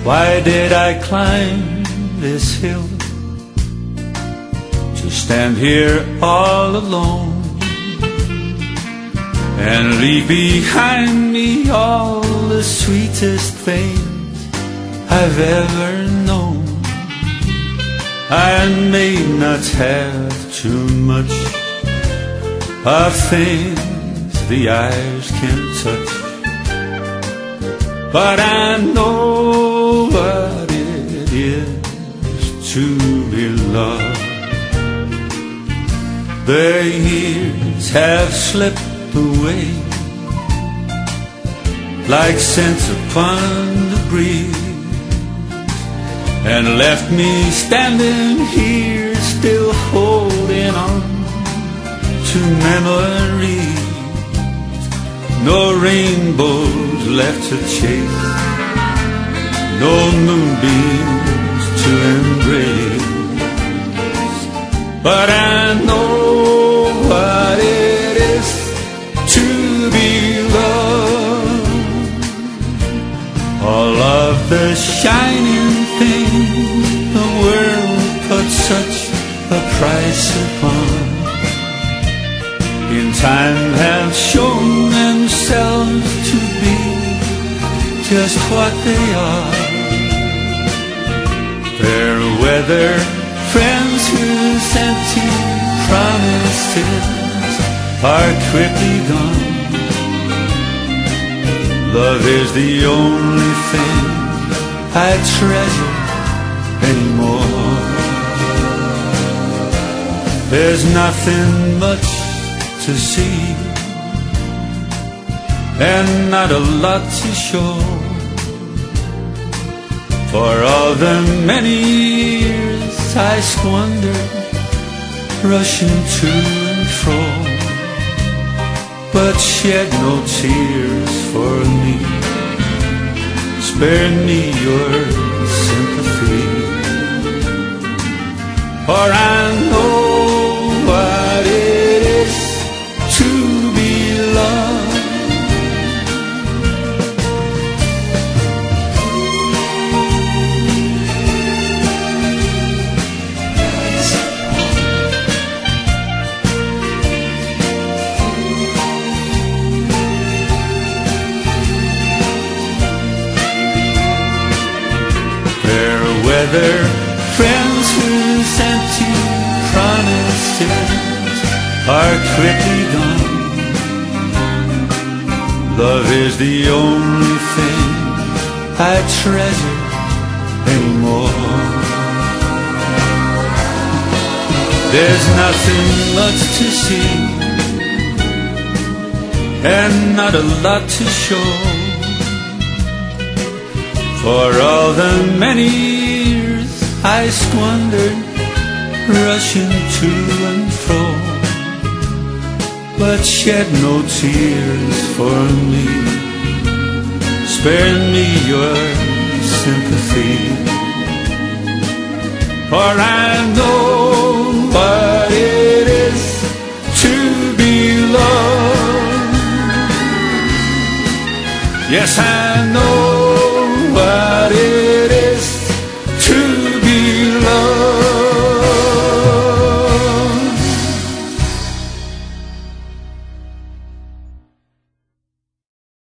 Why did I climb this hill to stand here all alone and leave behind me all the sweetest things I've ever known? I may not have too much of things the eyes can touch, but I know what it is to be loved. The years have slipped away like scents upon the breeze, and left me standing here still holding on to memories. No rainbows left to chase, no moonbeams to embrace, but I know what it is to be loved. All of the shining things the world put such a price upon in time have shown themselves to be just what they are. Fair weather friends whose empty promises are quickly gone. Love is the only thing I treasure anymore. There's nothing much to see and not a lot to show, for all the many years I squandered rushing to and fro, but shed no tears for me. Spare me your sympathy, for I know what it is to be loved. Fair weather friends whose empty promises are quickly gone. Love is the only thing I treasure anymore. There's nothing much to see and not a lot to show, for all the many years I squandered rushing to and fro, but shed no tears for me. Spare me your sympathy, for I know